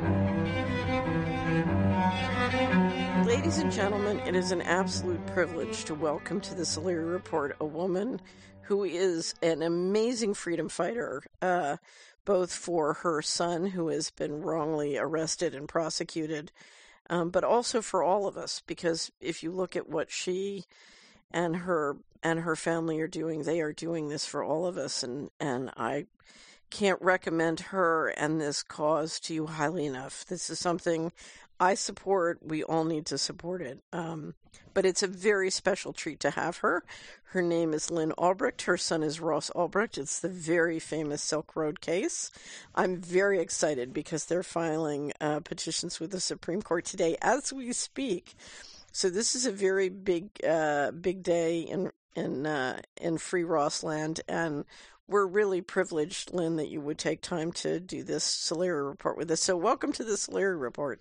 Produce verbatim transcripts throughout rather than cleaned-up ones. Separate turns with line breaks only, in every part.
Ladies and gentlemen, it is an absolute privilege to welcome to the Solari Report a woman who is an amazing freedom fighter, uh, both for her son, who has been wrongly arrested and prosecuted, um, but also for all of us, because if you look at what she and her and her family are doing, they are doing this for all of us, and, and I can't recommend her and this cause to you highly enough. This is something I support. We all need to support it. Um, but it's a very special treat to have her. Her name is Lynn Ulbricht. Her son is Ross Ulbricht. It's the very famous Silk Road case. I'm very excited because they're filing uh, petitions with the Supreme Court today as we speak. So this is a very big, uh, big day in in uh, in Free Ross land, and we're really privileged, Lynn, that you would take time to do this Solari Report with us. So welcome to the Solari Report.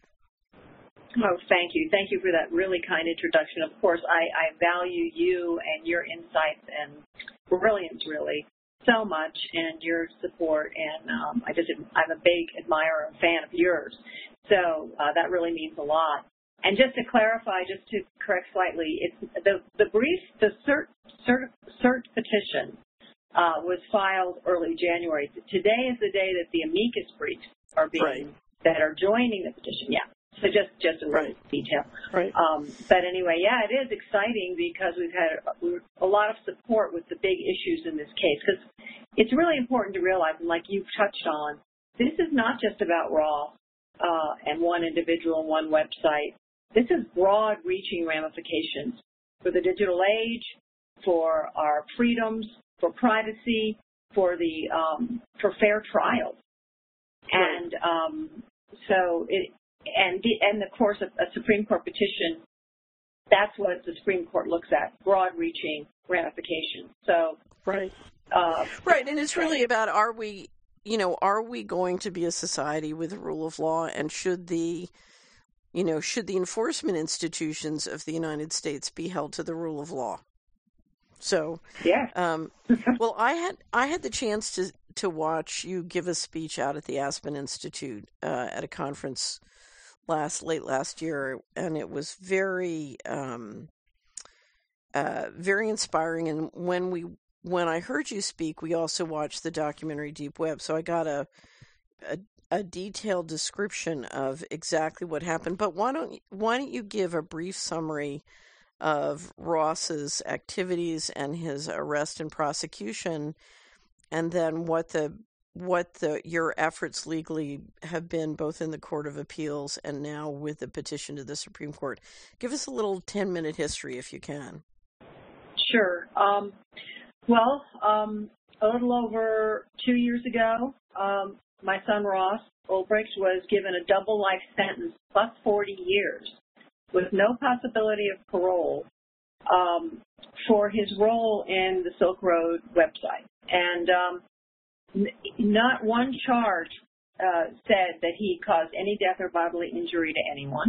Oh, thank you. Thank you for that really kind introduction. Of course, I, I value you and your insights and brilliance, really, so much, and your support. And um, I just, I'm a big admirer and fan of yours. So uh, that really means a lot. And just to clarify, just to correct slightly, it's the, the brief, the cert, cert, cert petition uh, was filed early January. Today is the day that the amicus briefs are being, right. that are joining the petition. Yeah. So just, just a little
right.
detail.
Right.
Um, but anyway, yeah, it is exciting because we've had a lot of support with the big issues in this case, because it's really important to realize, and like you've touched on, this is not just about Ross uh, and one individual and one website. This is broad-reaching ramifications for the digital age, for our freedoms, for privacy, for the um, for fair trials,
right.
and um, so it. And, the, and of course, a, a Supreme Court petition, that's what the Supreme Court looks at, broad-reaching ramifications. So,
right.
Uh,
right, and it's really about, are we, you know, are we going to be a society with the rule of law, and should the, you know, should the enforcement institutions of the United States be held to the rule of law? So,
yeah.
Um, well, I had I had the chance to, to watch you give a speech out at the Aspen Institute uh, at a conference last late last year, and it was very um, uh, very inspiring. And when we when I heard you speak, we also watched the documentary Deep Web, so I got a a, a detailed description of exactly what happened. But why don't why don't you give a brief summary of Ross's activities and his arrest and prosecution, and then what the what the your efforts legally have been, both in the Court of Appeals and now with the petition to the Supreme Court. Give us a little ten-minute history, if you can.
Sure. Um, well, um, a little over two years ago, um, my son Ross Ulbricht was given a double life sentence plus forty years with no possibility of parole um, for his role in the Silk Road website. And um, n- not one charge uh, said that he caused any death or bodily injury to anyone.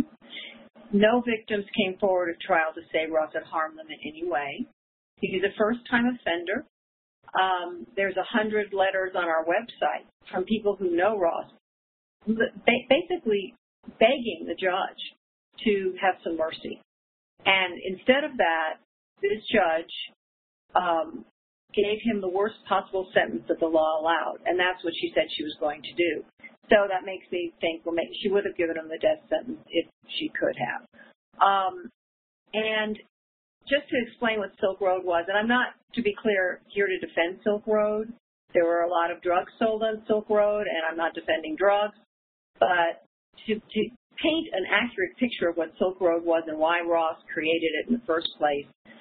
No victims came forward at trial to say Ross had harmed them in any way. He's a first-time offender. Um, there's a hundred letters on our website from people who know Ross, basically begging the judge to have some mercy. And instead of that, this judge um, gave him the worst possible sentence that the law allowed, and that's what she said she was going to do. So that makes me think, well, maybe she would have given him the death sentence if she could have. Um, and just to explain what Silk Road was, and I'm not, to be clear, here to defend Silk Road. There were a lot of drugs sold on Silk Road, and I'm not defending drugs, but to, to paint an accurate picture of what Silk Road was and why Ross created it in the first place.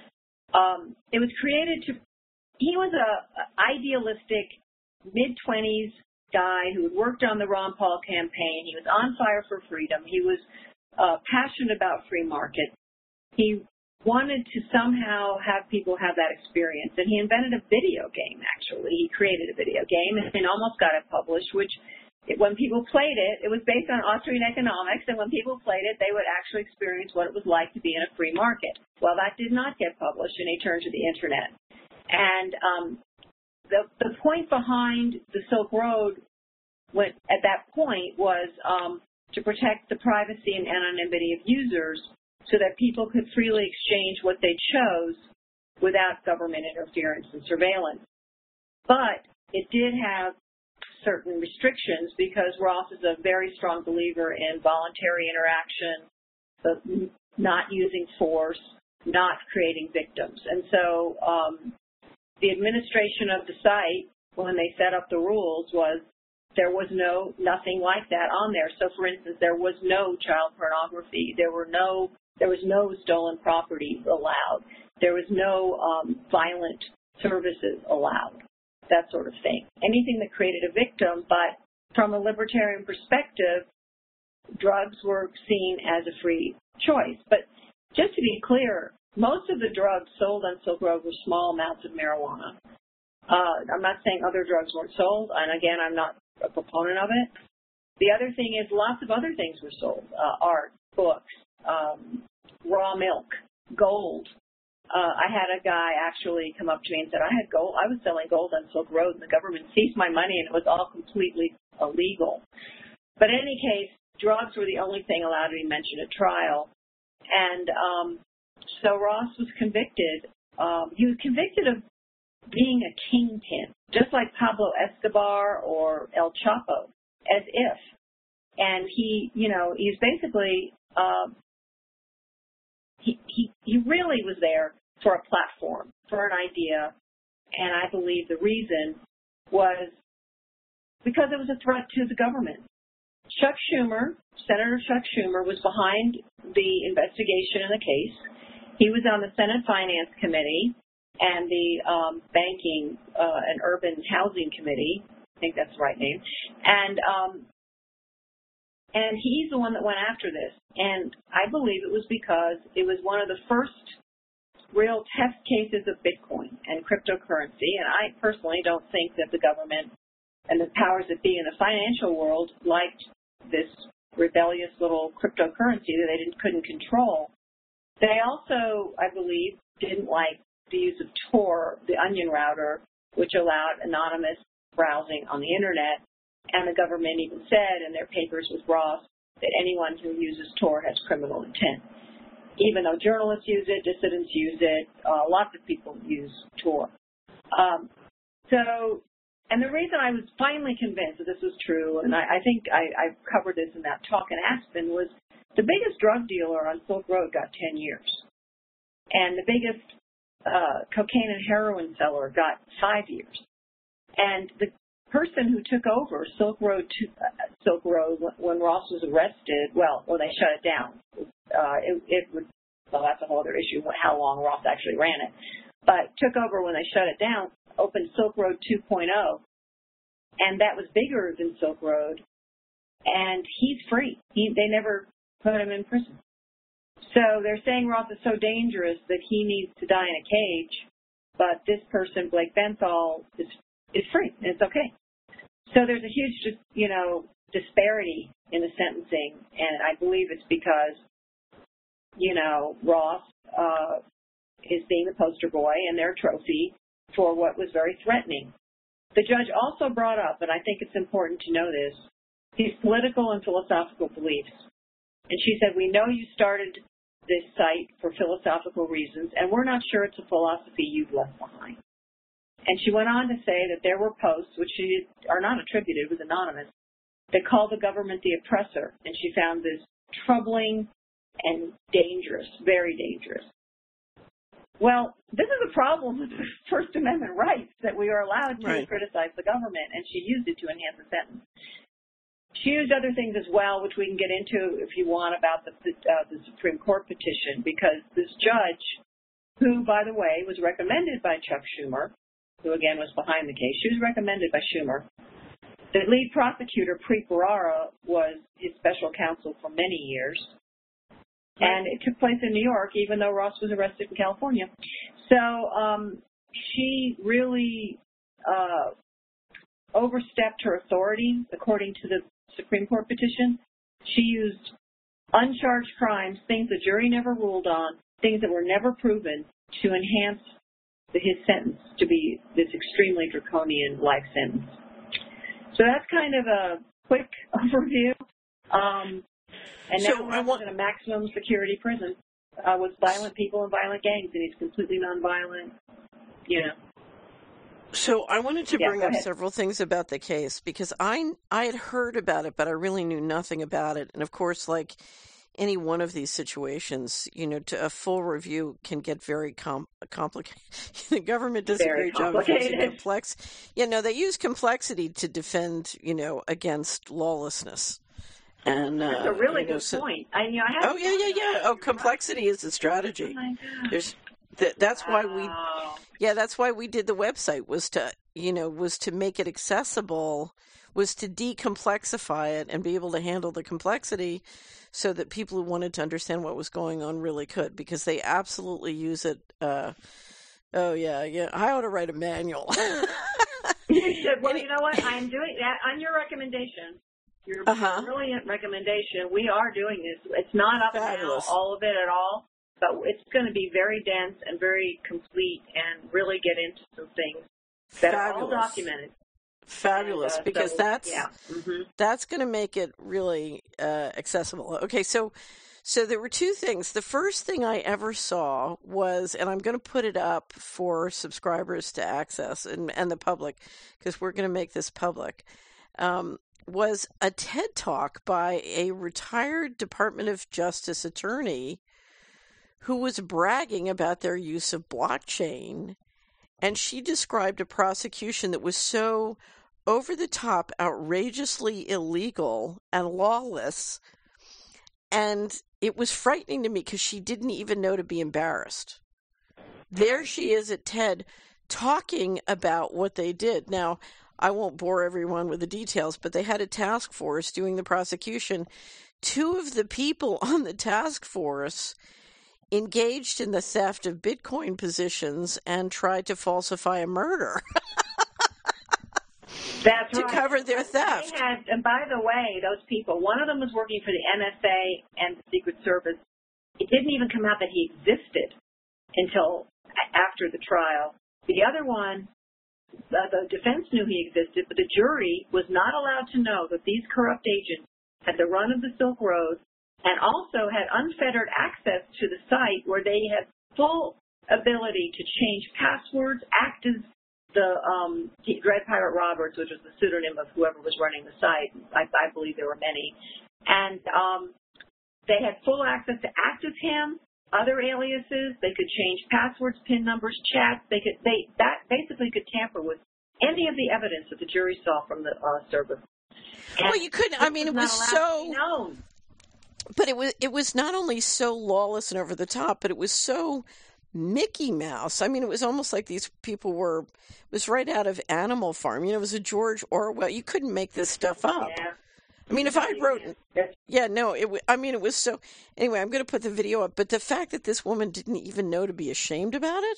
Um, it was created to, he was a, a idealistic mid-twenties guy who had worked on the Ron Paul campaign. He was on fire for freedom. He was uh, passionate about free market. He wanted to somehow have people have that experience, and he invented a video game, actually. He created a video game and almost got it published, which It, when people played it, it was based on Austrian economics, and when people played it, they would actually experience what it was like to be in a free market. Well, that did not get published, and he turned to the Internet. And um, the, the point behind the Silk Road when, at that point was um, to protect the privacy and anonymity of users so that people could freely exchange what they chose without government interference and surveillance. But it did have certain restrictions because Ross is a very strong believer in voluntary interaction, but not using force, not creating victims. And so um, the administration of the site, when they set up the rules, was there was no nothing like that on there. So, for instance, there was no child pornography. There were no there was no stolen property allowed. There was no um, violent services allowed. That sort of thing. Anything that created a victim, but from a libertarian perspective, drugs were seen as a free choice. But just to be clear, most of the drugs sold on Silk Road were small amounts of marijuana. Uh, I'm not saying other drugs weren't sold, and again, I'm not a proponent of it. The other thing is lots of other things were sold, uh, art, books, um, raw milk, gold. Uh, I had a guy actually come up to me and said, I had gold, I was selling gold on Silk Road, and the government seized my money, and it was all completely illegal. But in any case, drugs were the only thing allowed to be mentioned at trial. And um, so Ross was convicted. Um, he was convicted of being a kingpin, just like Pablo Escobar or El Chapo, as if. And he, you know, he's basically, uh, he, he, he really was there for a platform, for an idea, and I believe the reason was because it was a threat to the government. Chuck Schumer, Senator Chuck Schumer, was behind the investigation in the case. He was on the Senate Finance Committee and the um, Banking uh, and Urban Housing Committee. I think that's the right name. And um, and he's the one that went after this. And I believe it was because it was one of the first real test cases of Bitcoin and cryptocurrency. And I personally don't think that the government and the powers that be in the financial world liked this rebellious little cryptocurrency that they didn't, couldn't control. They also, I believe, didn't like the use of Tor, the onion router, which allowed anonymous browsing on the internet. And the government even said in their papers with Ross that anyone who uses Tor has criminal intent. Even though journalists use it, dissidents use it, uh, lots of people use Tor. Um, so, and the reason I was finally convinced that this was true, and I, I think I, I covered this in that talk in Aspen, was the biggest drug dealer on Silk Road got ten years. And the biggest uh, cocaine and heroin seller got five years. And the person who took over Silk Road, to, uh, Silk Road when Ross was arrested, well, when they shut it down, uh, it, it would, well, that's a whole other issue, how long Ross actually ran it, but took over when they shut it down, opened Silk Road two point oh, and that was bigger than Silk Road, and he's free. He, they never put him in prison. So they're saying Ross is so dangerous that he needs to die in a cage, but this person, Blake Benthall, is, is free, and it's okay. So there's a huge, you know, disparity in the sentencing, and I believe it's because, you know, Ross uh, is being the poster boy and their trophy for what was very threatening. The judge also brought up, and I think it's important to know this, his political and philosophical beliefs. And she said, we know you started this site for philosophical reasons, and we're not sure it's a philosophy you've left behind. And she went on to say that there were posts, which she, are not attributed, it was anonymous, that called the government the oppressor, and she found this troubling and dangerous, very dangerous. Well, this is a problem with the First Amendment rights, that we are allowed to right. criticize the government, and she used it to enhance the sentence. She used other things as well, which we can get into if you want, about the, uh, the Supreme Court petition, because this judge, who, by the way, was recommended by Chuck Schumer, who again was behind the case, she was recommended by Schumer. The lead prosecutor, Preet Bharara, was his special counsel for many years. And it took place in New York, even though Ross was arrested in California. So um, she really uh, overstepped her authority, according to the Supreme Court petition. She used uncharged crimes, things the jury never ruled on, things that were never proven, to enhance the, his sentence to be this extremely draconian life sentence. So that's kind of a quick overview. Um, and
so
now
I
he's
want
in a maximum security prison uh, with violent people and violent gangs, and he's completely nonviolent. You know.
So I wanted to
Yeah,
bring
go
up
ahead.
several things about the case because I I had heard about it, but I really knew nothing about it. And of course, like any one of these situations, you know, to a full review can get very com- complicated. The government does a
Very
great job of using
complicated.
complex. Yeah, no, they use complexity to defend, you know, against lawlessness. And uh,
That's a really
you know,
good
so,
point. I, you know, I
oh yeah, yeah, yeah. Oh, complexity is a
Oh
strategy.
my God.
There's that. That's why we.
Wow.
Yeah, that's why we did the website was to, you know, was to make it accessible, was to decomplexify it and be able to handle the complexity so that people who wanted to understand what was going on really could, because they absolutely use it. Uh, oh, yeah, yeah. I ought to write a manual.
You should. Well, you know what? I'm doing that on your recommendation. Your
Uh-huh.
brilliant recommendation. We are doing this. It's not up
Fabulous.
now, all of it at all, but it's going to be very dense and very complete and really get into some things that
Fabulous.
are all documented.
Fabulous,
And, uh,
because
so,
that's
yeah. Mm-hmm.
that's going to make it really uh, accessible. Okay, so so there were two things. The first thing I ever saw was, and I'm going to put it up for subscribers to access and, and the public, because we're going to make this public, um, was a TED Talk by a retired Department of Justice attorney who was bragging about their use of blockchain. And she described a prosecution that was so over the top, outrageously illegal and lawless. And it was frightening to me because she didn't even know to be embarrassed. There she is at TED talking about what they did. Now, I won't bore everyone with the details, but they had a task force doing the prosecution. Two of the people on the task force engaged in the theft of Bitcoin positions and tried to falsify a murder.
That's
to
right.
cover their theft.
They had, and by the way, those people, one of them was working for the N S A and the Secret Service. It didn't even come out that he existed until after the trial. The other one, uh, the defense knew he existed, but the jury was not allowed to know that these corrupt agents had the run of the Silk Road and also had unfettered access to the site where they had full ability to change passwords, act as the um, Dread Pirate Roberts, which was the pseudonym of whoever was running the site. I, I believe there were many. And um, they had full access to act as him, other aliases. They could change passwords, PIN numbers, chats. They could, they, that basically could tamper with any of the evidence that the jury saw from the uh, service. And
well, you couldn't. I mean, it was so.
known.
But it was it was not only so lawless and over the top, but it was so Mickey Mouse. I mean, it was almost like these people were, it was right out of Animal Farm. You know, it was a George Orwell. You couldn't make this stuff up.
Yeah.
I mean, if I wrote, yeah, no, it. I mean, it was so, anyway, I'm going to put the video up. But the fact that this woman didn't even know to be ashamed about it.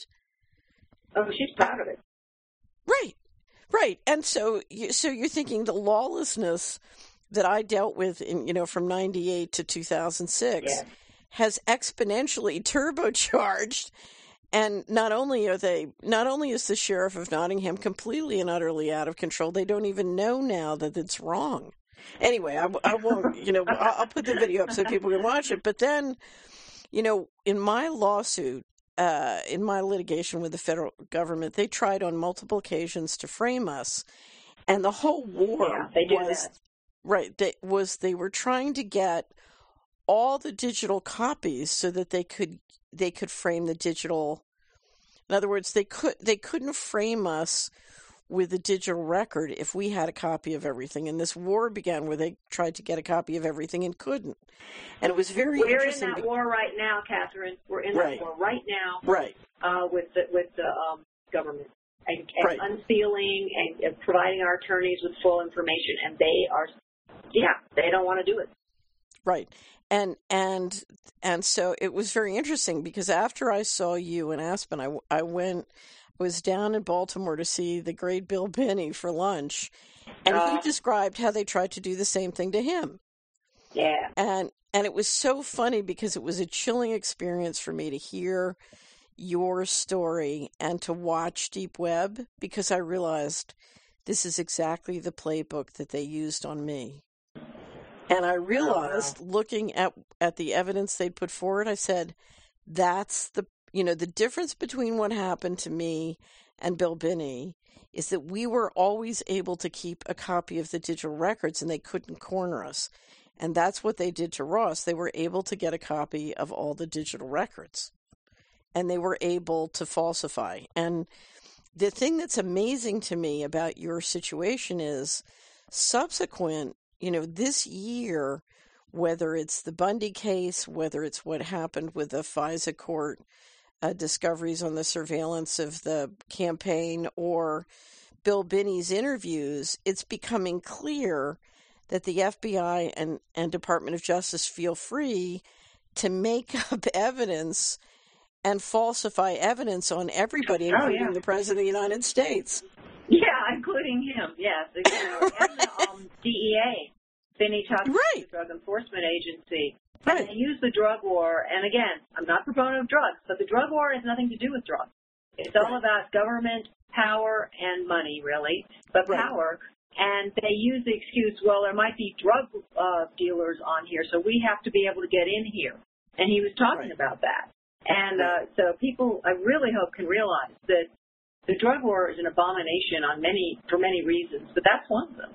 Oh, she's proud of it.
Right, right. And so, so you're thinking the lawlessness that I dealt with in, you know, from ninety-eight to two thousand six. Yeah. Has exponentially turbocharged, and not only are they, not only is the sheriff of Nottingham completely and utterly out of control, they don't even know now that it's wrong. Anyway, I, I won't, you know, I'll, I'll put the video up so people can watch it. But then, you know, in my lawsuit, uh, in my litigation with the federal government, they tried on multiple occasions to frame us, and the whole war
yeah, they do
was
that.
right. They was they were trying to get all the digital copies so that they could they could frame the digital. In other words, they could they couldn't frame us with a digital record if we had a copy of everything. And this war began where they tried to get a copy of everything and couldn't. And it was very
We're
interesting.
We're in that war right now, Catherine. We're in
right.
that war right now.
Right.
Uh, with the with the um, government and, and
right.
unsealing and, and providing our attorneys with full information, and they are, yeah, they don't want to do it.
Right. And and and so it was very interesting because after I saw you in Aspen, I, I went, was down in Baltimore to see the great Bill Binney for lunch, and uh, he described how they tried to do the same thing to him.
Yeah.
And and it was so funny because it was a chilling experience for me to hear your story and to watch Deep Web, because I realized this is exactly the playbook that they used on me. And I realized,
oh, wow.
looking at, at the evidence they put forward, I said, that's the, you know, the difference between what happened to me and Bill Binney is that we were always able to keep a copy of the digital records and they couldn't corner us. And that's what they did to Ross. They were able to get a copy of all the digital records and they were able to falsify. And the thing that's amazing to me about your situation is subsequent, you know, this year, whether it's the Bundy case, whether it's what happened with the FISA court uh, discoveries on the surveillance of the campaign or Bill Binney's interviews, it's becoming clear that the F B I and, and Department of Justice feel free to make up evidence and falsify evidence on everybody,
Oh,
including
yeah.
the President of the United States.
Yeah, including him, yes. You know, and the um, D E A, Binney talks
Right.
to the Drug Enforcement Agency.
Right.
And they use the drug war, and again, I'm not a proponent of drugs, but the drug war has nothing to do with drugs. It's all
Right.
about government, power, and money, really, but
Right.
power. And they use the excuse, well, there might be drug uh, dealers on here, so we have to be able to get in here. And he was talking
Right.
about that. And
Right.
uh, so people, I really hope, can realize that the drug war is an abomination on many, for many reasons, but that's one of them.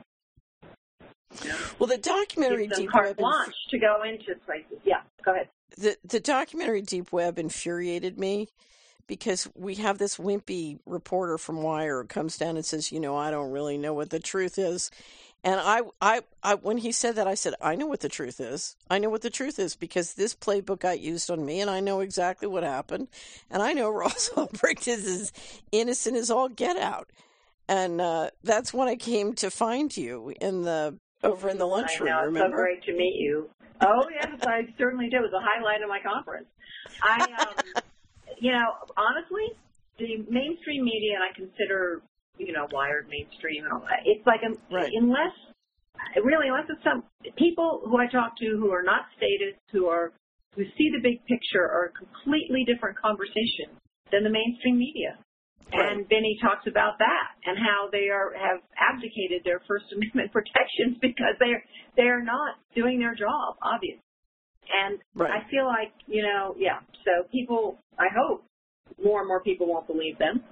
You know?
Well, the documentary
It's some
Deep
carte
Web,
blanche to go into places. Yeah, go ahead.
the the documentary Deep Web infuriated me because we have this wimpy reporter from Wire who comes down and says, you know, I don't really know what the truth is. And I, I, I, when he said that, I said, I know what the truth is. I know what the truth is because this playbook got used on me, and I know exactly what happened. And I know Ross Ulbricht is as innocent as all get out. And uh, that's when I came to find you in the over in the lunchroom.
I know, it's
remember?
so great to meet you. Oh yes, I certainly did. It was a highlight of my conference. I, um, you know, honestly, the mainstream media, and I consider, you know, Wired mainstream and all that. It's like, a,
Right.
unless, really, unless it's some people who I talk to who are not statists, who are, who see the big picture, are a completely different conversation than the mainstream media.
Right.
And Binney talks about that and how they are have abdicated their First Amendment protections because they're they're not doing their job, obviously. And
Right.
I feel like, you know, yeah. So people, I hope more and more people won't believe them.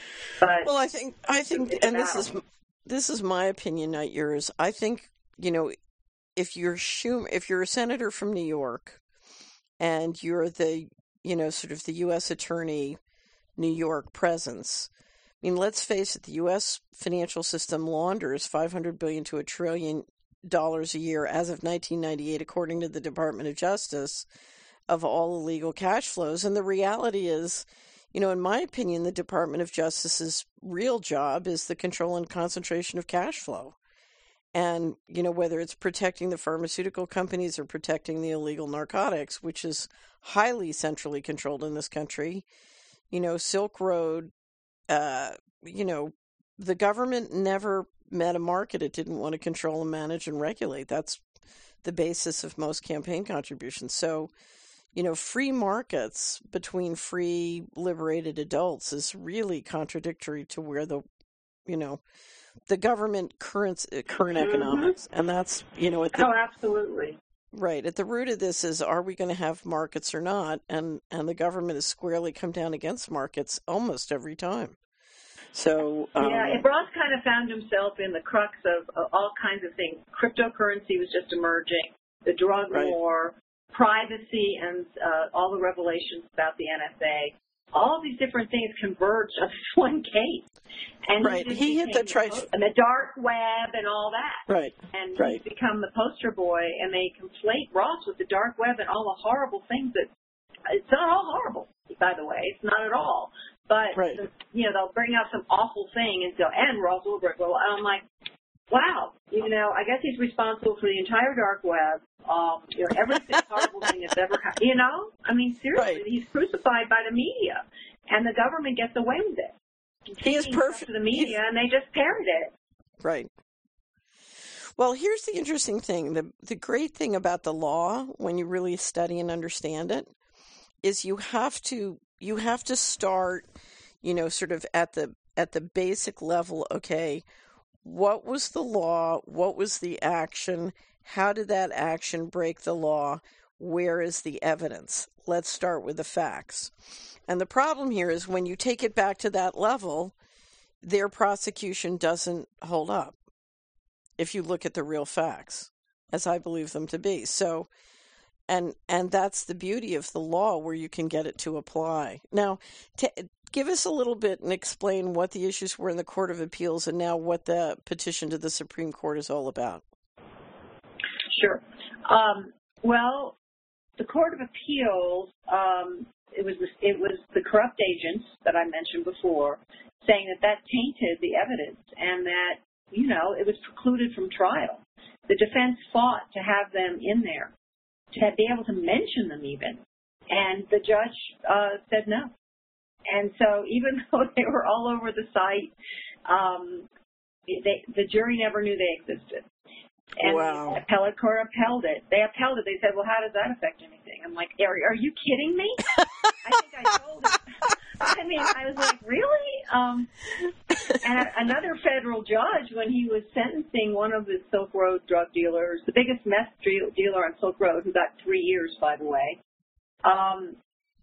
But
Well, I think I think,
it's a
and this is
battle.
this is my opinion, not yours. I think, you know, if you're Schum, if you're a senator from New York, and you're the, you know, sort of the U S attorney, New York presence. I mean, let's face it, the U S financial system launders five hundred billion dollars to a trillion dollars a year as of nineteen ninety-eight, according to the Department of Justice, of all illegal cash flows. And the reality is, you know, in my opinion, the Department of Justice's real job is the control and concentration of cash flow. And, you know, whether it's protecting the pharmaceutical companies or protecting the illegal narcotics, which is highly centrally controlled in this country, you know, Silk Road, uh, you know, the government never met a market it didn't want to control and manage and regulate. That's the basis of most campaign contributions. So, you know, free markets between free, liberated adults is really contradictory to where the, you know, the government current current
Mm-hmm.
economics, and that's, you know, at the
Oh, absolutely.
right at the root of this is, are we going to have markets or not? And and the government has squarely come down against markets almost every time. So um,
Yeah, and Ross kind of found himself in the crux of uh, all kinds of things. Cryptocurrency was just emerging, the drug
Right.
war, privacy, and uh, all the revelations about the N S A. All of these different things converged on this one case. And
Right.
just
He hit the
became
tri-
and the dark web and all that.
right,
And
right.
he's become the poster boy, and they conflate Ross with the dark web and all the horrible things that, it's not all horrible, by the way. It's not at all. But,
Right.
the, you know, they'll bring out some awful thing and go, and Ross Ulbricht. Well, I'm like, wow, you know, I guess he's responsible for the entire dark web, um, you know, every horrible thing that's ever happened. You know? I mean, seriously,
Right.
he's crucified by the media, and the government gets away with it.
He is
Taking stuff
perfect.
to the media, and they just parrot it.
Right. Well, here's the interesting thing. The the great thing about the law, when you really study and understand it, is you have to you have to start, you know, sort of at the at the basic level, okay, what was the law? What was the action? How did that action break the law? Where is the evidence? Let's start with the facts. And the problem here is when you take it back to that level, their prosecution doesn't hold up if you look at the real facts, as I believe them to be. So, and and that's the beauty of the law, where you can get it to apply. Now, t- give us a little bit and explain what the issues were in the Court of Appeals and now what the petition to the Supreme Court is all about.
Sure. Um, well, the Court of Appeals, um, it was it was the corrupt agents that I mentioned before, saying that that tainted the evidence and that, you know, it was precluded from trial. The defense fought to have them in there, to be able to mention them even, and the judge uh, said no. And so even though they were all over the site, um, they, the jury never knew they existed. And
wow.
the appellate court upheld it. They upheld it. They said, well, how does that affect anything? I'm like, are, are you kidding me? I think I told them. I mean, I was like, really? Um, and another federal judge, when he was sentencing one of the Silk Road drug dealers, the biggest meth dealer on Silk Road, who got three years, by the way, um,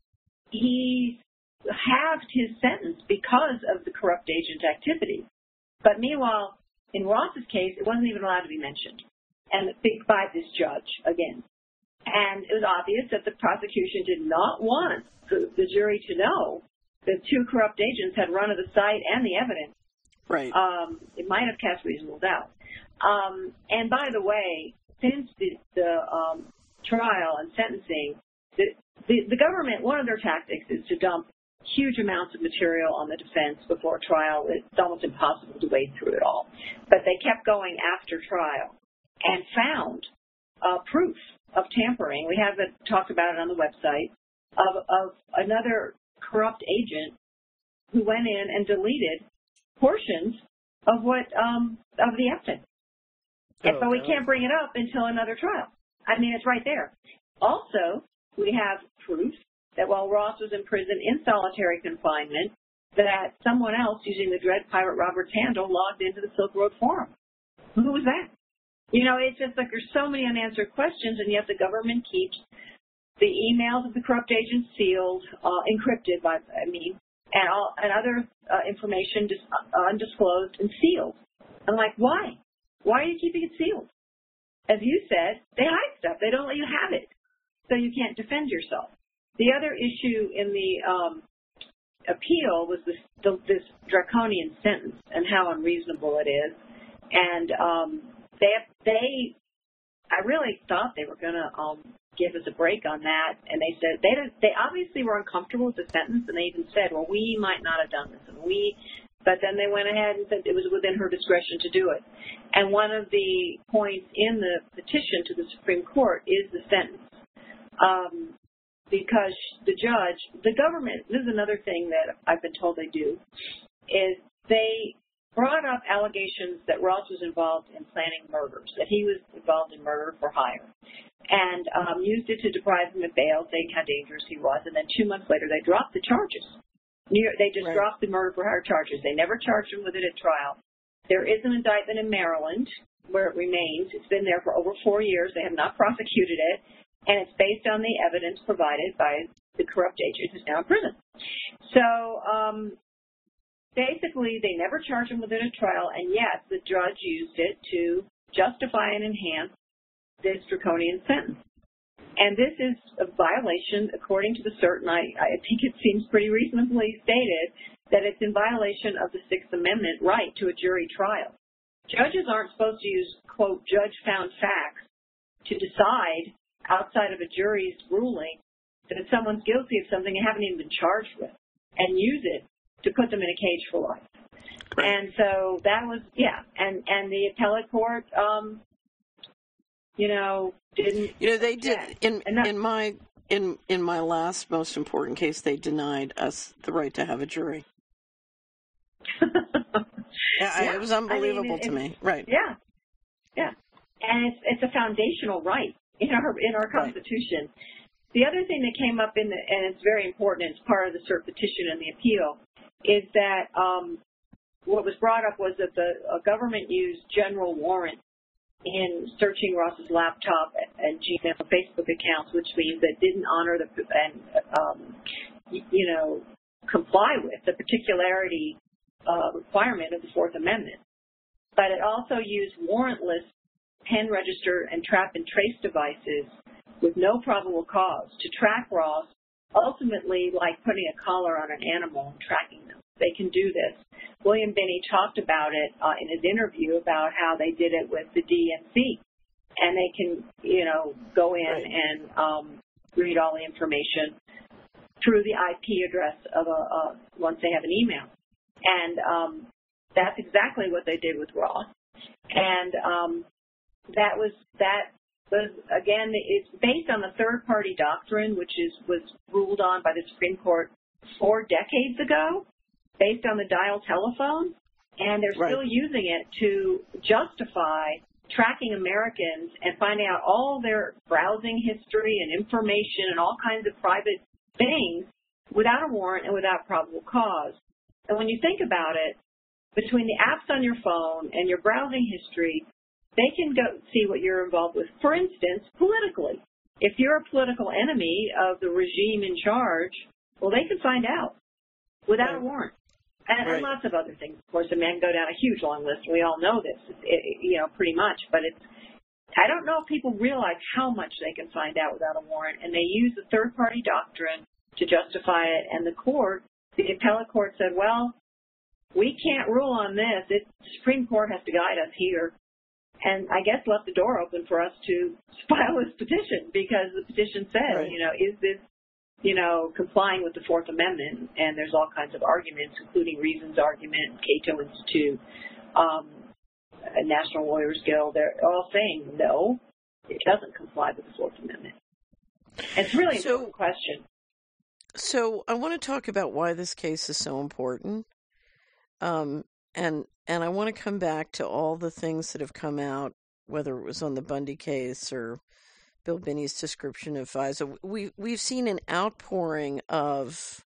he halved his sentence because of the corrupt agent activity. But meanwhile, in Ross's case, it wasn't even allowed to be mentioned, and by this judge again. And it was obvious that the prosecution did not want the, the jury to know that two corrupt agents had run to the site and the evidence.
Right.
Um, it might have cast reasonable doubt. Um, and by the way, since the, the um, trial and sentencing, the, the, the government, one of their tactics is to dump huge amounts of material on the defense before trial. It's almost impossible to wade through it all. But they kept going after trial and found uh, proof of tampering. We have it, talked about it on the website, of, of another corrupt agent who went in and deleted portions of what um, of the evidence.
Oh,
and so we
God.
can't bring it up until another trial. I mean, it's right there. Also, we have proof that while Ross was in prison in solitary confinement, that someone else using the Dread Pirate Roberts handle logged into the Silk Road Forum. Who was that? You know, it's just like there's so many unanswered questions, and yet the government keeps the emails of the corrupt agents sealed, uh, encrypted, by I mean, and, all, and other uh, information dis, uh, undisclosed and sealed. I'm like, why? Why are you keeping it sealed? As you said, they hide stuff. They don't let you have it, so you can't defend yourself. The other issue in the um, appeal was this, the, this draconian sentence and how unreasonable it is. And um, they, they, I really thought they were going to um, give us a break on that. And they said they, they obviously were uncomfortable with the sentence, and they even said, well, we might not have done this, and we. But then they went ahead and said it was within her discretion to do it. And one of the points in the petition to the Supreme Court is the sentence. Um, because the judge, the government, this is another thing that I've been told they do, is they brought up allegations that Ross was involved in planning murders, that he was involved in murder for hire, and um, used it to deprive him of bail, saying how dangerous he was, and then two months later they dropped the charges. They just right. dropped the murder for hire charges. They never charged him with it at trial. There is an indictment in Maryland where it remains. It's been there for over four years. They have not prosecuted it. And it's based on the evidence provided by the corrupt agent who's now in prison. So um, basically, they never charged him with it at trial, and yet the judge used it to justify and enhance this draconian sentence. And this is a violation, according to the cert, and I, I think it seems pretty reasonably stated, that it's in violation of the Sixth Amendment right to a jury trial. Judges aren't supposed to use, quote, judge-found facts to decide outside of a jury's ruling that if someone's guilty of something they haven't even been charged with, and use it to put them in a cage for life. Right. And so that was, yeah, and, and the appellate court, um, you know, didn't. You know,
they did, in, in my in in my last most important case, they denied us the right to have a jury. yeah, yeah, it was unbelievable I mean, it,
to
me. Right.
Yeah, yeah. And it's, it's a foundational right in our in our Constitution. Right. The other thing that came up in the, and it's very important, it's part of the cert petition and the appeal, is that um, what was brought up was that the uh, government used general warrant in searching Ross's laptop and Gmail and Facebook accounts, which means that didn't honor the and um, you know comply with the particularity uh, requirement of the Fourth Amendment. But it also used warrantless pen register and trap and trace devices with no probable cause to track Ross, ultimately like putting a collar on an animal and tracking them. They can do this. William Binney talked about it uh, in his interview about how they did it with the D N C. And they can, you know, go in
right.
and um, read all the information through the I P address of a, uh, once they have an email. And um, that's exactly what they did with Ross. And um, that was, that was, again, it's based on the third-party doctrine, which is was ruled on by the Supreme Court four decades ago, based on the dial telephone, and they're
right.
still using it to justify tracking Americans and finding out all their browsing history and information and all kinds of private things without a warrant and without probable cause. And when you think about it, between the apps on your phone and your browsing history, they can go see what you're involved with. For instance, politically. If you're a political enemy of the regime in charge, well, they can find out without
right.
a warrant. And,
right.
and lots of other things. Of course, I mean, I can go down a huge long list. We all know this, it, you know, pretty much. But it's, I don't know if people realize how much they can find out without a warrant. And they use the third-party doctrine to justify it. And the court, the appellate court said, well, we can't rule on this. It, the Supreme Court has to guide us here. And I guess left the door open for us to file this petition because the petition says,
right.
you know, is this, you know, complying with the Fourth Amendment? And there's all kinds of arguments, including Reason's argument, Cato Institute, um, National Lawyers Guild. They're all saying, no, it doesn't comply with the Fourth Amendment. And it's really
so,
a good question.
So I want to talk about why this case is so important. Um, and and I want to come back to all the things that have come out, whether it was on the Bundy case or Bill Binney's description of FISA. We, we've seen an outpouring of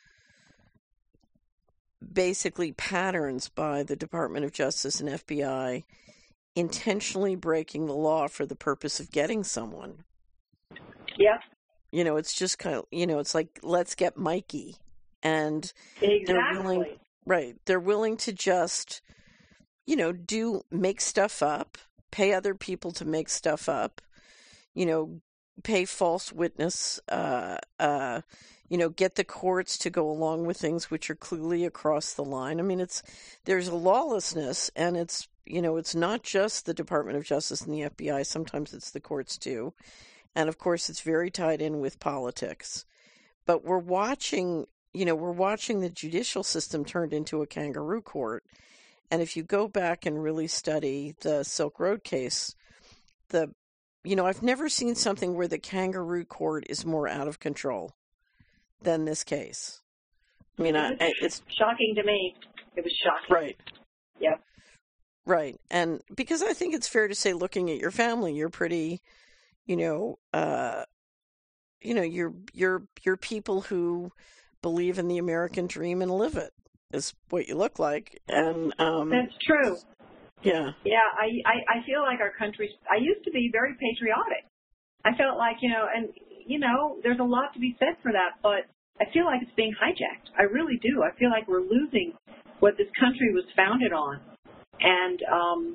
basically patterns by the Department of Justice and F B I intentionally breaking the law for the purpose of getting someone.
Yep.
You know, it's just kind of, you know, it's like, let's get Mikey. And
exactly.
they're willing, right, they're willing to just, you know, do, make stuff up, pay other people to make stuff up, you know, pay false witness, uh, uh, you know, get the courts to go along with things which are clearly across the line. I mean, it's, there's a lawlessness, and it's, you know, it's not just the Department of Justice and the F B I. Sometimes it's the courts too. And of course, it's very tied in with politics. But we're watching, you know, we're watching the judicial system turned into a kangaroo court. And if you go back and really study the Silk Road case, the, you know, I've never seen something where the kangaroo court is more out of control than this case. I mean, I, it's
shocking to me. It was shocking.
Right.
Yep.
Right. And because I think it's fair to say, looking at your family, you're pretty, you know, uh, you know, you're, you're, you're people who believe in the American dream and live it, is what you look like. And, um,
that's true.
Yeah.
Yeah. I, I, I feel like our country's, I used to be very patriotic. I felt like, you know, and, you know, there's a lot to be said for that, but I feel like it's being hijacked. I really do. I feel like we're losing what this country was founded on. And, um,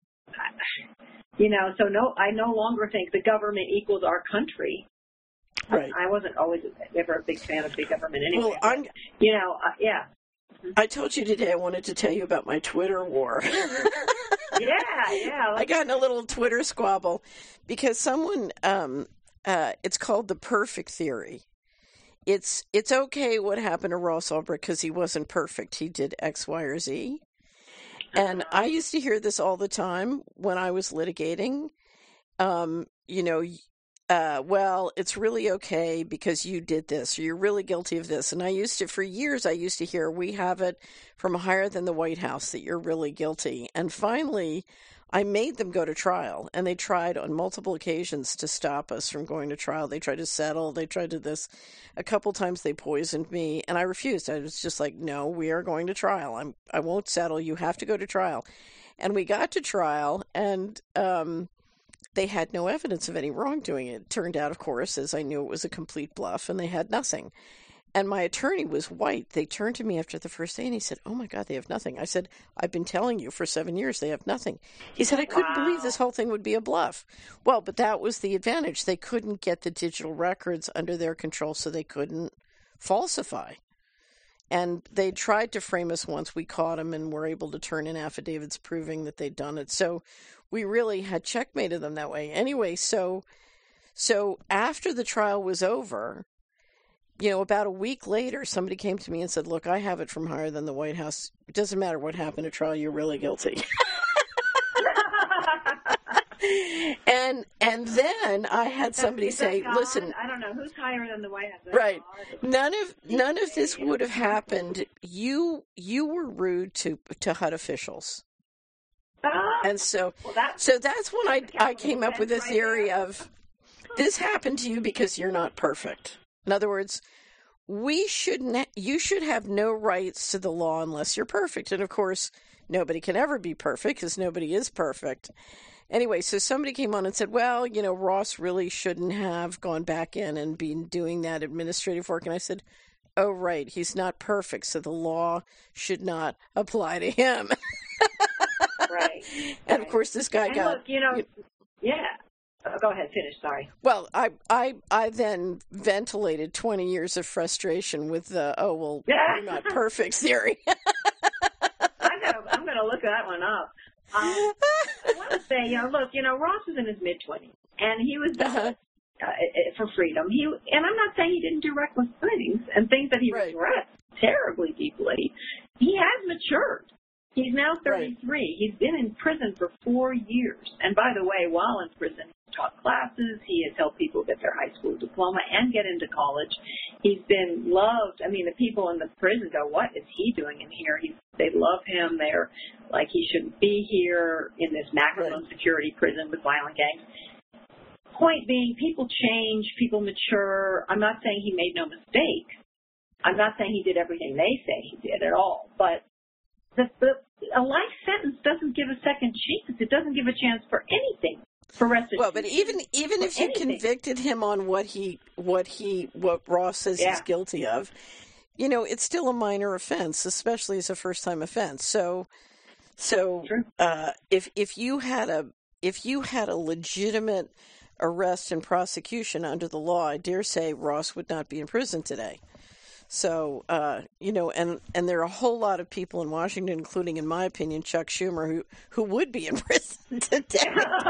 you know, so no, I no longer think the government equals our country.
Right.
I, I wasn't always ever a big fan of big government anyway.
Well, I'm,
you know, uh, yeah.
I told you today I wanted to tell you about my Twitter war.
yeah, yeah.
I got in a little Twitter squabble because someone, um, uh, it's called the perfect theory. It's it's okay what happened to Ross Ulbricht because he wasn't perfect. He did X, Y, or Z. And I used to hear this all the time when I was litigating. Um, you know, uh, well, it's really okay because you did this, or you're really guilty of this. And I used to, for years, I used to hear, we have it from higher than the White House that you're really guilty. And finally, I made them go to trial, and they tried on multiple occasions to stop us from going to trial. They tried to settle. They tried to this. A couple times they poisoned me, and I refused. I was just like, no, we are going to trial. I'm, I won't settle. You have to go to trial. And we got to trial, and um, they had no evidence of any wrongdoing. It turned out, of course, as I knew, it was a complete bluff, and they had nothing. And my attorney was white. They turned to me after the first day, and he said, "Oh, my God, they have nothing." I said, "I've been telling you for seven years they have nothing." He said, "I couldn't wow. believe this whole thing would be a bluff." Well, but that was the advantage. They couldn't get the digital records under their control, so they couldn't falsify. And they tried to frame us once. We caught them and were able to turn in affidavits proving that they'd done it. So we really had checkmated them that way. Anyway, so so after the trial was over, you know, about a week later, somebody came to me and said, "Look, I have it from higher than the White House. It doesn't matter what happened at trial. You're really guilty." and and then I had somebody say, "Listen,
I don't know who's higher than the White House." That's
right? None of none of this would have happened. You you were rude to to H U D officials,
ah,
and so
well, that's,
so that's when I I came up with a theory right of this happened to you because you're not perfect. In other words, we shouldn't. You should have no rights to the law unless you're perfect. And of course, nobody can ever be perfect because nobody is perfect. Anyway, so somebody came on and said, "Well, you know, Ross really shouldn't have gone back in and been doing that administrative work." And I said, "Oh, right, he's not perfect, so the law should not apply to him."
Right.
And
right.
of course, this guy
and
got.
Look, you know, you, yeah. Oh, go ahead, finish, sorry.
Well, I, I, I then ventilated twenty years of frustration with the, "Oh, well, you're not perfect" theory.
I'm going to I'm gonna look that one up. Um, I want to say, you know, look, you know, Ross was in his mid-twenties, and he was uh-huh. uh, for freedom. He And I'm not saying he didn't do reckless things and things that he
right.
regrets terribly deeply. He has matured. He's now thirty-three. Right. He's been in prison for four years. And by the way, while in prison, he's taught classes. He has helped people get their high school diploma and get into college. He's been loved. I mean, the people in the prison go, "What is he doing in here?" He's, they love him. They're like, he shouldn't be here in this maximum right. security prison with violent gangs. Point being, people change, people mature. I'm not saying he made no mistake. I'm not saying he did everything they say he did at all. But the, the, a life sentence doesn't give a second chance. It doesn't give a chance for anything. For restitution.
Well, but even even if you
anything.
convicted him on what he what he what Ross says yeah. he's guilty of, you know, it's still a minor offense, especially as a first time offense. So so uh, if if you had a if you had a legitimate arrest and prosecution under the law, I dare say Ross would not be in prison today. So, uh, you know, and, and there are a whole lot of people in Washington, including, in my opinion, Chuck Schumer, who, who would be in prison today.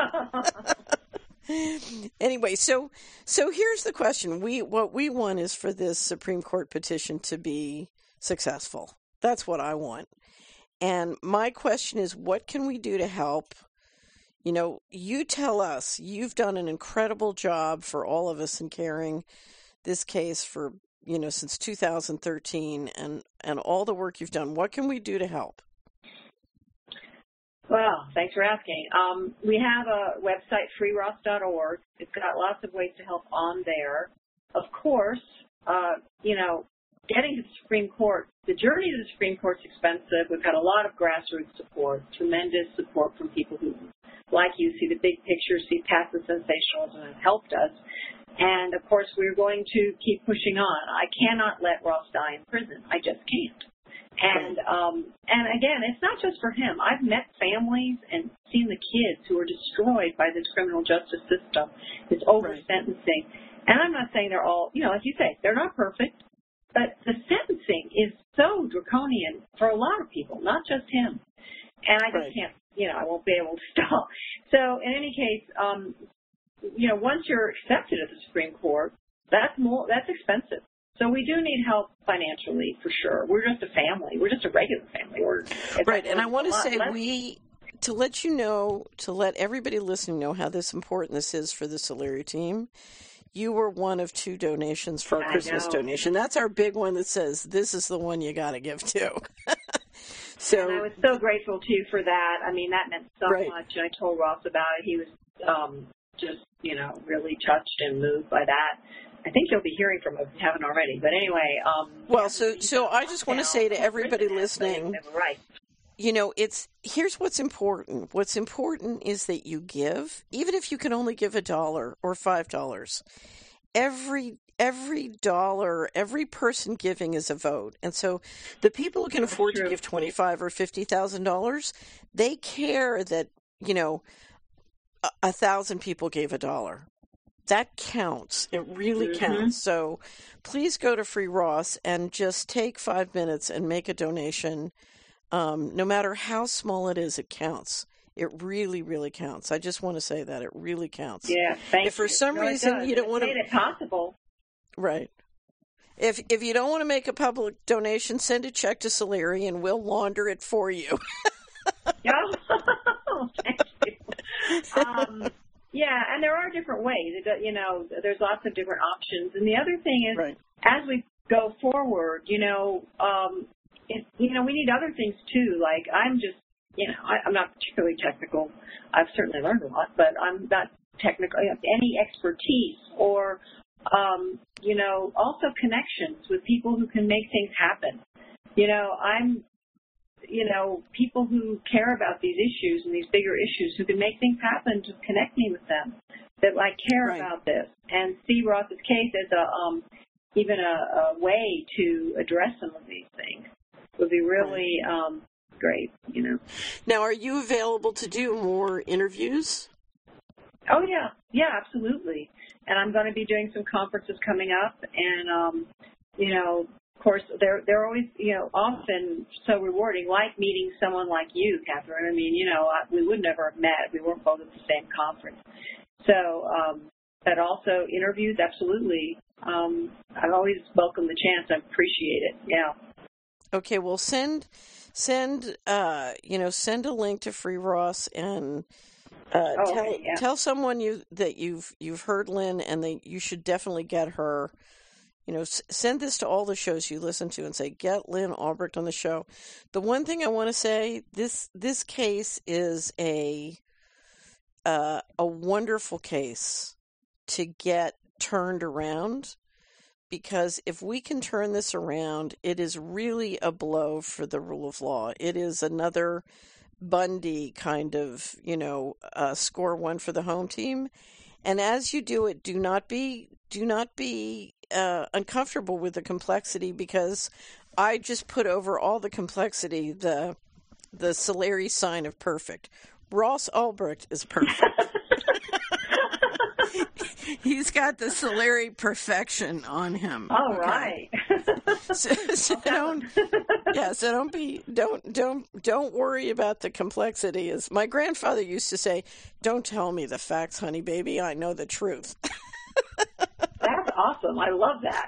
Anyway, so so here's the question. We what we want is for this Supreme Court petition to be successful. That's what I want. And my question is, what can we do to help? You know, you tell us. You've done an incredible job for all of us in carrying this case for you know, since two thousand thirteen and, and all the work you've done. What can we do to help?
Well, thanks for asking. Um, we have a website, free ross dot org. It's got lots of ways to help on there. Of course, uh, you know, getting to the Supreme Court, the journey to the Supreme Court is expensive. We've got a lot of grassroots support, tremendous support from people who, like you, see the big picture, see past the sensationalism and have helped us. And, of course, we're going to keep pushing on. I cannot let Ross die in prison. I just can't. And, um, and again, it's not just for him. I've met families and seen the kids who are destroyed by this criminal justice system, this over-sentencing. And I'm not saying they're all, you know, as you say, they're not perfect. But the sentencing is so draconian for a lot of people, not just him. And I just right. can't, you know, I won't be able to stop. So, in any case, um, you know, once you're accepted at the Supreme Court, that's more, that's expensive. So we do need help financially for sure. We're just a family. We're just a regular family. We're,
right. And I want to say less. we, to let you know, to let everybody listening know how this important this is for the Solari team, you were one of two donations for our I Christmas know. donation. That's our big one that says, this is the one you got to give to. So
and I was so grateful, too, for that. I mean, that meant so right. much. I told Ross about it. He was um, just, you know, really touched and moved by that. I think you'll be hearing from him if you haven't already. But anyway. Um,
well, so so I just want to say to everybody listening.
Right.
you know, it's here's what's important. What's important is that you give, even if you can only give a dollar or five dollars. Every every dollar, every person giving is a vote. And so the people who can
That's
afford
true.
to give twenty-five or fifty thousand dollars, they care that, you know, a, a thousand people gave a dollar. That counts. It really
Mhm.
counts. So please go to Free Ross and just take five minutes and make a donation. Um, no matter how small it is, it counts. It really, really counts. I just want to say that. It really counts.
Yeah, thank
If for
you.
some
No, it
reason
does.
you don't
It's
want to...
made it possible.
Right. If if you don't want to make a public donation, send a check to Solari and we'll launder it for you.
Yeah. Thank you. Um, yeah, and there are different ways. It, you know, there's lots of different options. And the other thing is,
Right.
as we go forward, you know, um, it, you know, we need other things too. Like I'm just, you know, I, I'm not particularly technical. I've certainly learned a lot, but I'm not technical. Any expertise or Um, you know, also connections with people who can make things happen. You know, I'm, you know, people who care about these issues and these bigger issues who can make things happen, just connect me with them that like care
Right.
about this and see Ross's case as a, um, even a, a way to address some of these things would be really
Right.
um, great, you know.
Now, are you available to do more interviews?
Oh, yeah. Yeah, absolutely. And I'm going to be doing some conferences coming up. And, um, you know, of course, they're, they're always, you know, often so rewarding, like meeting someone like you, Catherine. I mean, you know, I, we would never have met if we weren't both at the same conference. So, um, but also interviews, absolutely. Um, I always welcome the chance. I appreciate it. Yeah.
Okay, well, send, send, uh, you know, send a link to Free Ross and... Uh,
Oh,
tell
okay, yeah.
tell someone you that you've you've heard Lynn and that you should definitely get her. You know, s- send this to all the shows you listen to and say get Lynn Albrecht on the show. The one thing I want to say this this case is a uh, a wonderful case to get turned around because if we can turn this around, it is really a blow for the rule of law. It is another Bundy kind of, you know, uh, score one for the home team. And as you do it, do not be do not be uh, uncomfortable with the complexity because I just put over all the complexity the the Solari sign of perfect. Ross Ulbricht is perfect. He's got the Solari perfection on him.
All
okay?
right.
So, so don't, yeah. So don't be, don't, don't, don't worry about the complexity. As my grandfather used to say, "Don't tell me the facts, honey baby. I know the truth."
That's awesome. I love that.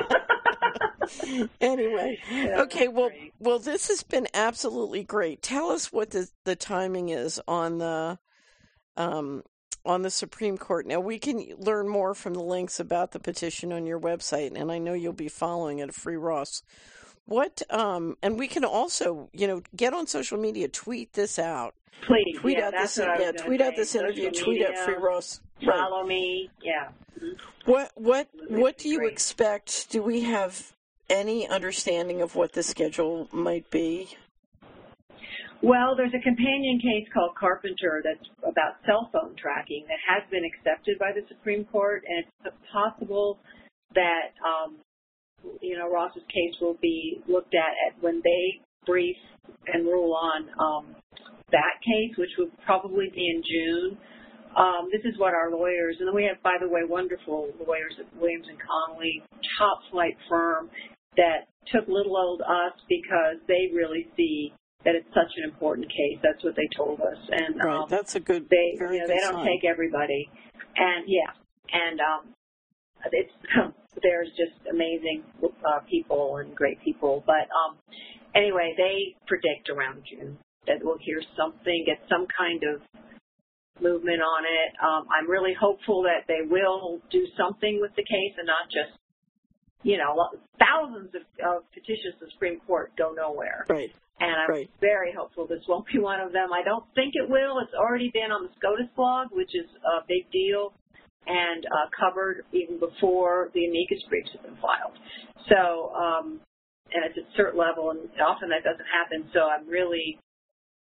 Anyway,
Yeah,
okay. Well,
great.
well, this has been absolutely great. Tell us what the the timing is on the, um, on the Supreme Court. Now, we can learn more from the links about the petition on your website, and I know you'll be following it at Free Ross. What, um, and we can also, you know, get on social media, tweet this out.
Please,
Tweet
yeah,
out
that's
this,
what I was
yeah,
gonna
tweet out
say.
this interview,
Social
tweet out
media,
Free Ross. Right.
Follow me, yeah. Mhm.
What, what,
Absolutely.
what do you
Great.
expect? Do we have any understanding of what the schedule might be?
Well, there's a companion case called Carpenter that's about cell phone tracking that has been accepted by the Supreme Court, and it's possible that, um, you know, Ross's case will be looked at, at when they brief and rule on um, that case, which would probably be in June. Um, this is what our lawyers, and then we have, by the way, wonderful lawyers at Williams and Connolly, top flight firm that took little old us because they really see that it's such an important case. That's what they told us. And
Right,
um,
that's a good,
they,
very
you know,
good
they don't
sign.
take everybody. And yeah, and um, it's there's just amazing uh, people and great people. But um, anyway, they predict around June that we'll hear something, get some kind of movement on it. Um, I'm really hopeful that they will do something with the case and not just, you know, thousands of, of petitions to the Supreme Court go nowhere.
Right.
And I'm
Right.
very hopeful this won't be one of them. I don't think it will. It's already been on the SCOTUS blog, which is a big deal, and uh, covered even before the amicus briefs have been filed. So, um, and it's at cert level, and often that doesn't happen. So I'm really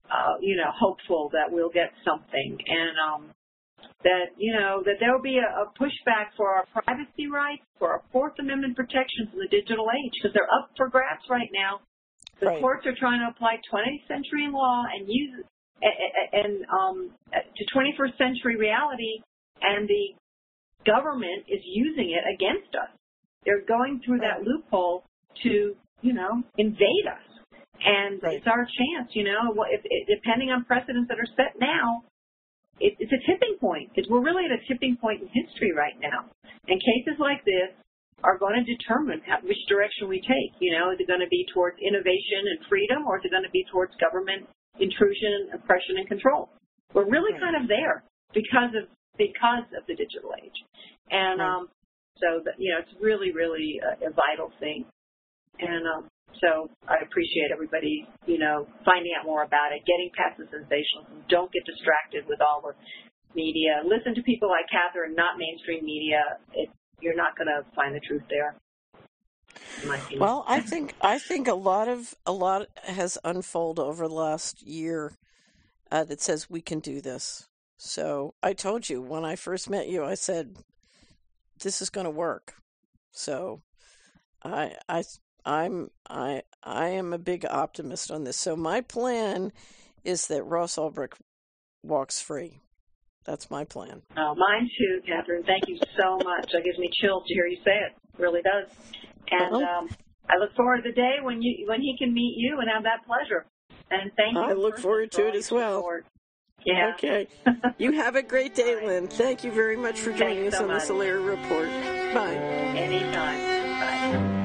uh, you know, hopeful that we'll get something, and um, that, you know, that there will be a, a pushback for our privacy rights, for our Fourth Amendment protections in the digital age, because they're up for grabs right now. The
right.
courts are trying to apply twentieth century law and use and um, to twenty-first century reality, and the government is using it against us. They're going through that loophole to, you know, invade us. And right. it's our chance, you know, if, if, depending on precedents that are set now, it, it's a tipping point. It's, we're really at a tipping point in history right now. And cases like this are going to determine how, which direction we take. You know, is it going to be towards innovation and freedom, or is it going to be towards government intrusion, oppression, and control? We're really right. kind of there because of because of the digital age. And right. um, so, that, you know, it's really, really a, a vital thing. And um, so I appreciate everybody, you know, finding out more about it, getting past the sensationalism. Don't get distracted with all the media. Listen to people like Catherine, not mainstream media. It, you're not going to find the truth there.
Well, I think I think a lot of a lot has unfolded over the last year uh, that says we can do this. So I told you when I first met you, I said this is going to work. So I I I'm I I am a big optimist on this. So my plan is that Ross Ulbricht walks free. That's my plan.
Oh, mine too, Catherine. Thank you so much. That gives me chills to hear you say it. It really does. And uh-huh. um, I look forward to the day when you when he can meet you and have that pleasure. And thank you.
I look forward to it as well.
Support. Yeah.
Okay. You have a great day, Lynn. Thank you very much for joining
Thanks
us
so
on
much.
the Solera Report. Bye.
Anytime. Bye.